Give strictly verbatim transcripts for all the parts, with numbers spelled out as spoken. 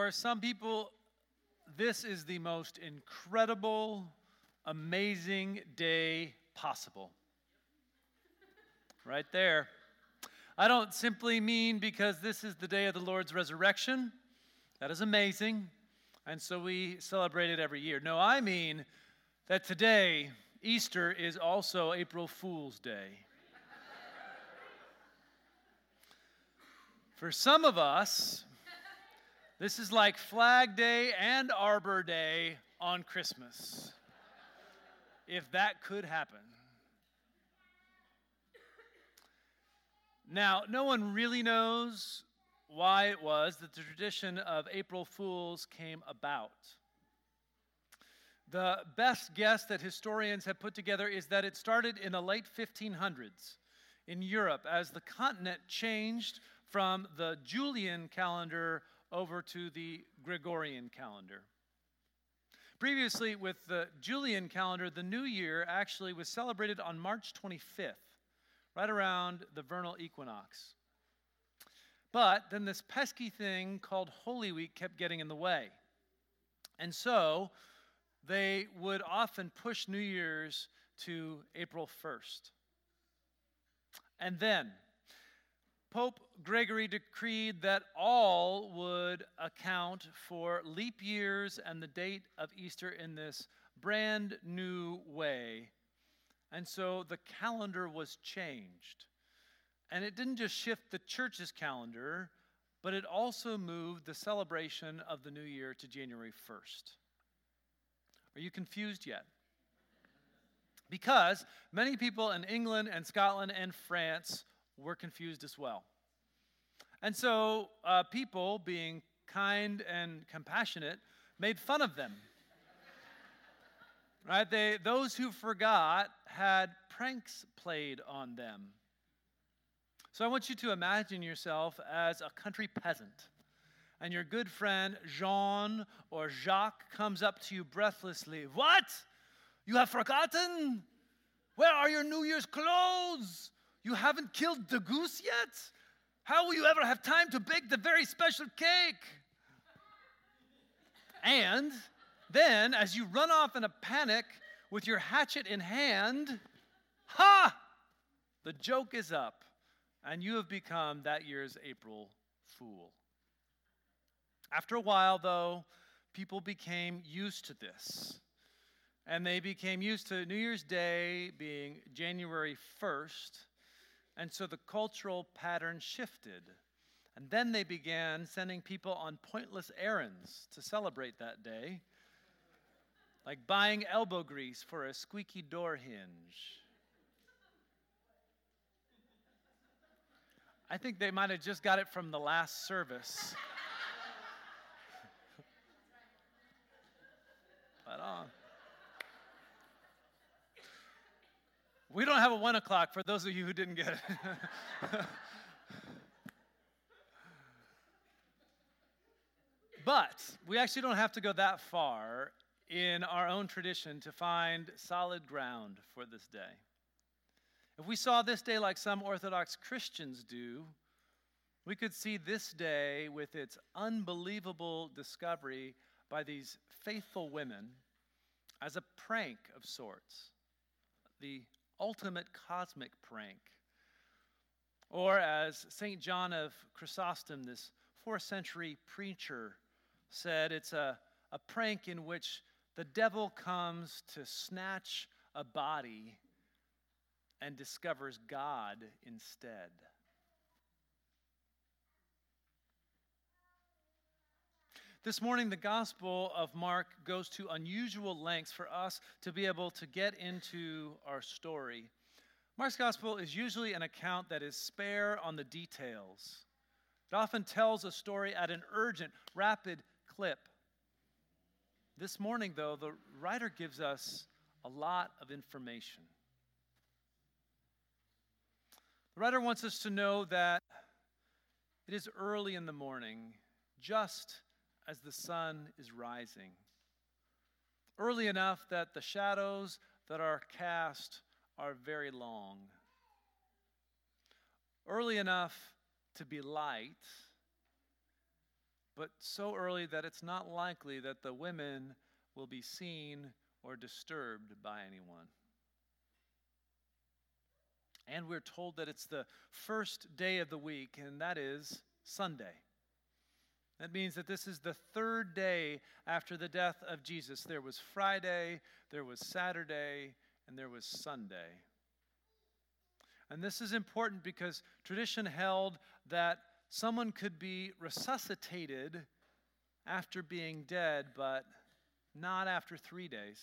For some people, this is the most incredible, amazing day possible. Right there. I don't simply mean because this is the day of the Lord's resurrection. That is amazing, and so we celebrate it every year. No, I mean that today, Easter, is also April Fool's Day. For some of us, this is like Flag Day and Arbor Day on Christmas, if that could happen. Now, no one really knows why it was that the tradition of April Fools came about. The best guess that historians have put together is that it started in the late fifteen hundreds in Europe as the continent changed from the Julian calendar over to the Gregorian calendar. Previously, with the Julian calendar, the new year actually was celebrated on March twenty-fifth. Right around the vernal equinox. But then this pesky thing called Holy Week kept getting in the way. And so they would often push New Year's to April first. And then Pope Gregory decreed that all would account for leap years and the date of Easter in this brand new way. And so the calendar was changed. And it didn't just shift the church's calendar, but it also moved the celebration of the new year to January first. Are you confused yet? Because many people in England and Scotland and France were confused as well. And so uh, people, being kind and compassionate, made fun of them. Right? They, those who forgot had pranks played on them. So I want you to imagine yourself as a country peasant, and your good friend Jean or Jacques comes up to you breathlessly. What? You have forgotten? Where are your New Year's clothes? You haven't killed the goose yet? How will you ever have time to bake the very special cake? And then, as you run off in a panic with your hatchet in hand, ha! The joke is up, and you have become that year's April Fool. After a while, though, people became used to this, and they became used to New Year's Day being January first, and so the cultural pattern shifted. And then they began sending people on pointless errands to celebrate that day, like buying elbow grease for a squeaky door hinge. I think they might have just got it from the last service. But on. We don't have a one o'clock for those of you who didn't get it. But we actually don't have to go that far in our own tradition to find solid ground for this day. If we saw this day like some Orthodox Christians do, we could see this day with its unbelievable discovery by these faithful women as a prank of sorts, the ultimate cosmic prank. Or as Saint John of Chrysostom, this fourth century preacher, said, it's a, a prank in which the devil comes to snatch a body and discovers God instead. This morning, the Gospel of Mark goes to unusual lengths for us to be able to get into our story. Mark's Gospel is usually an account that is spare on the details. It often tells a story at an urgent, rapid clip. This morning, though, the writer gives us a lot of information. The writer wants us to know that it is early in the morning, just as the sun is rising. Early enough that the shadows that are cast are very long. Early enough to be light, but so early that it's not likely that the women will be seen or disturbed by anyone. And we're told that it's the first day of the week, and that is Sunday. That means that this is the third day after the death of Jesus. There was Friday, there was Saturday, and there was Sunday. And this is important because tradition held that someone could be resuscitated after being dead, but not after three days.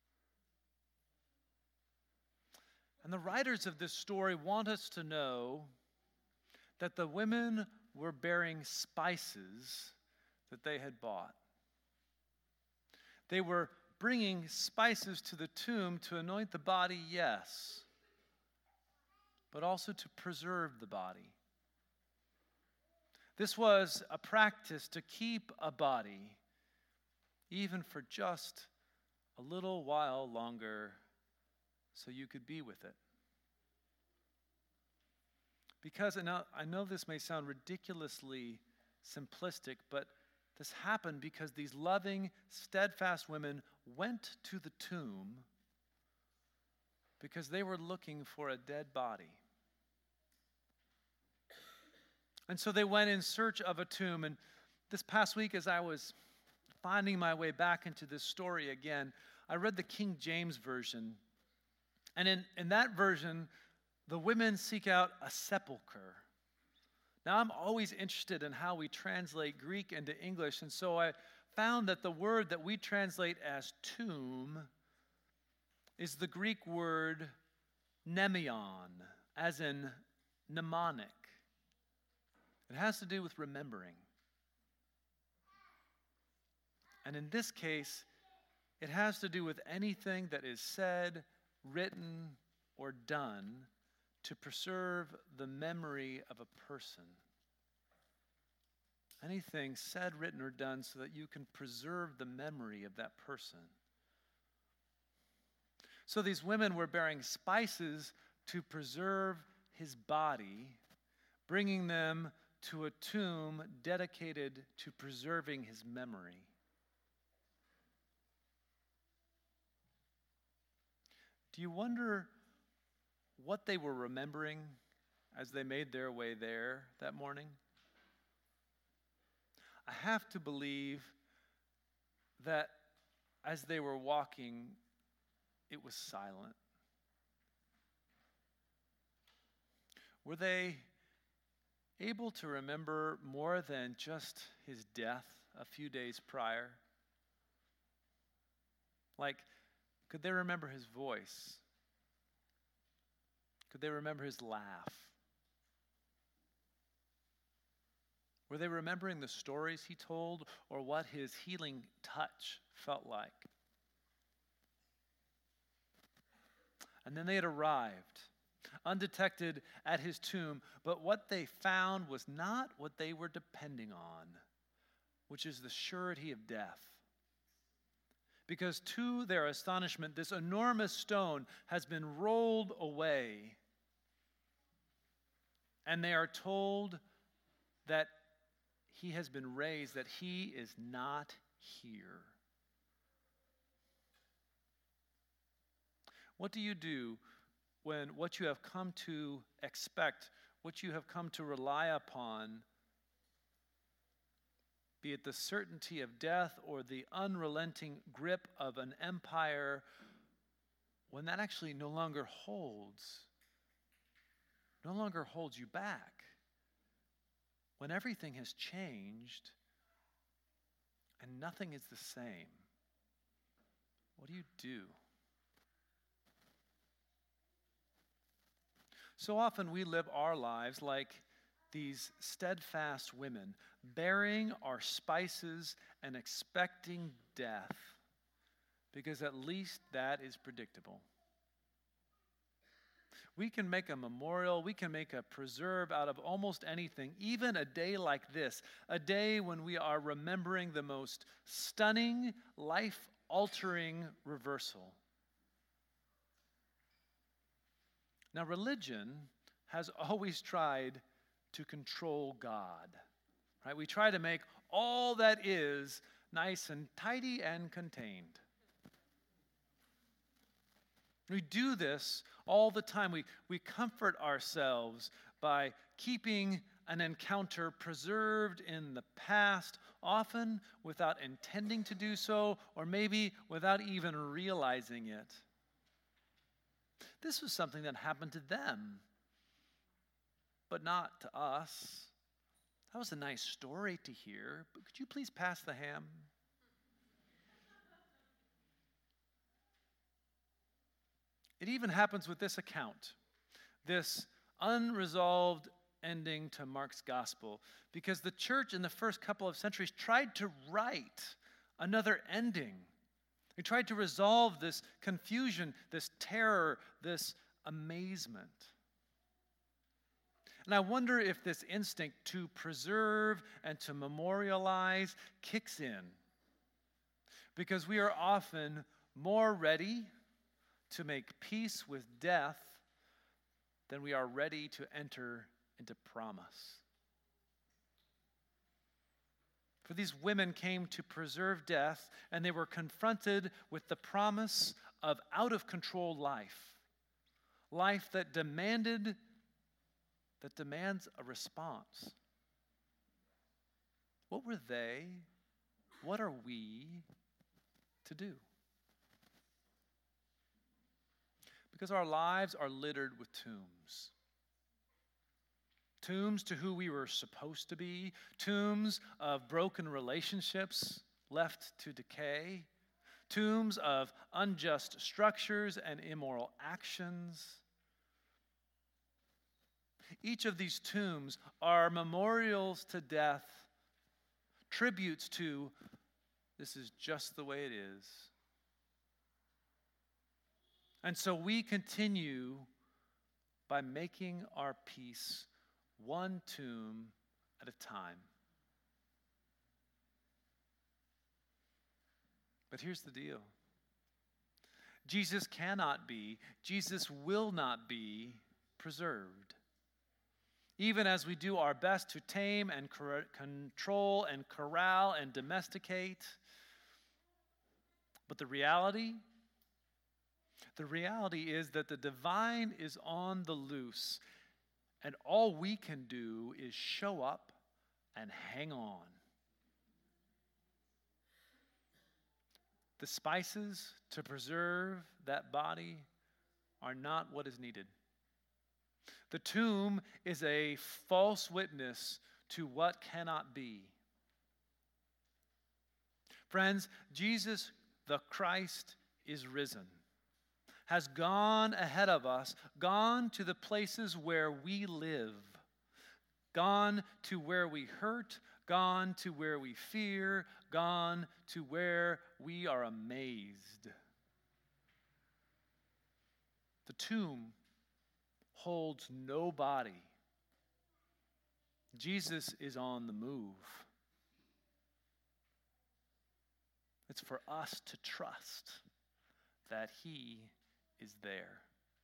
And the writers of this story want us to know that the women were bearing spices that they had bought. They were bringing spices to the tomb to anoint the body, yes, but also to preserve the body. This was a practice to keep a body even for just a little while longer so you could be with it. Because, and I know this may sound ridiculously simplistic, but this happened because these loving, steadfast women went to the tomb because they were looking for a dead body. And so they went in search of a tomb. And this past week, as I was finding my way back into this story again, I read the King James Version. And in, in that version, the women seek out a sepulcher. Now, I'm always interested in how we translate Greek into English, and so I found that the word that we translate as tomb is the Greek word mnemeion, as in mnemonic. It has to do with remembering. And in this case, it has to do with anything that is said, written, or done to preserve the memory of a person. Anything said, written, or done so that you can preserve the memory of that person. So these women were bearing spices to preserve his body, bringing them to a tomb dedicated to preserving his memory. Do you wonder what they were remembering as they made their way there that morning? I have to believe that as they were walking, it was silent. Were they able to remember more than just his death a few days prior? Like, could they remember his voice? Could they remember his laugh? Were they remembering the stories he told or what his healing touch felt like? And then they had arrived, undetected at his tomb, but what they found was not what they were depending on, which is the surety of death. Because to their astonishment, this enormous stone has been rolled away, and they are told that he has been raised, that he is not here. What do you do when what you have come to expect, what you have come to rely upon, be it the certainty of death or the unrelenting grip of an empire, when that actually no longer holds, no longer holds you back? When everything has changed and nothing is the same, what do you do? So often we live our lives like these steadfast women, bearing our spices and expecting death, because at least that is predictable. We can make a memorial, we can make a preserve out of almost anything, even a day like this, a day when we are remembering the most stunning, life-altering reversal. Now, religion has always tried to control God, right? We try to make all that is nice and tidy and contained. We do this all the time. We, we comfort ourselves by keeping an encounter preserved in the past, often without intending to do so, or maybe without even realizing it. This was something that happened to them, but not to us. That was a nice story to hear, but could you please pass the ham? It even happens with this account, this unresolved ending to Mark's gospel, because the church in the first couple of centuries tried to write another ending. They tried to resolve this confusion, this terror, this amazement. And I wonder if this instinct to preserve and to memorialize kicks in, because we are often more ready to make peace with death than we are ready to enter into promise. For these women came to preserve death, and they were confronted with the promise of out-of-control life, life that demanded, that demands a response. What were they? What are we to do? Because our lives are littered with tombs. Tombs to who we were supposed to be, tombs of broken relationships left to decay, tombs of unjust structures and immoral actions. Each of these tombs are memorials to death, tributes to this is just the way it is. And so we continue by making our peace one tomb at a time. But here's the deal. Jesus cannot be, Jesus will not be preserved. Even as we do our best to tame and cor- control and corral and domesticate. But the reality, the reality is that the divine is on the loose. And all we can do is show up and hang on. The spices to preserve that body are not what is needed. The tomb is a false witness to what cannot be. Friends, Jesus the Christ is risen, has gone ahead of us, gone to the places where we live, gone to where we hurt, gone to where we fear, gone to where we are amazed. The tomb holds no body. Jesus is on the move. It's for us to trust that he is there.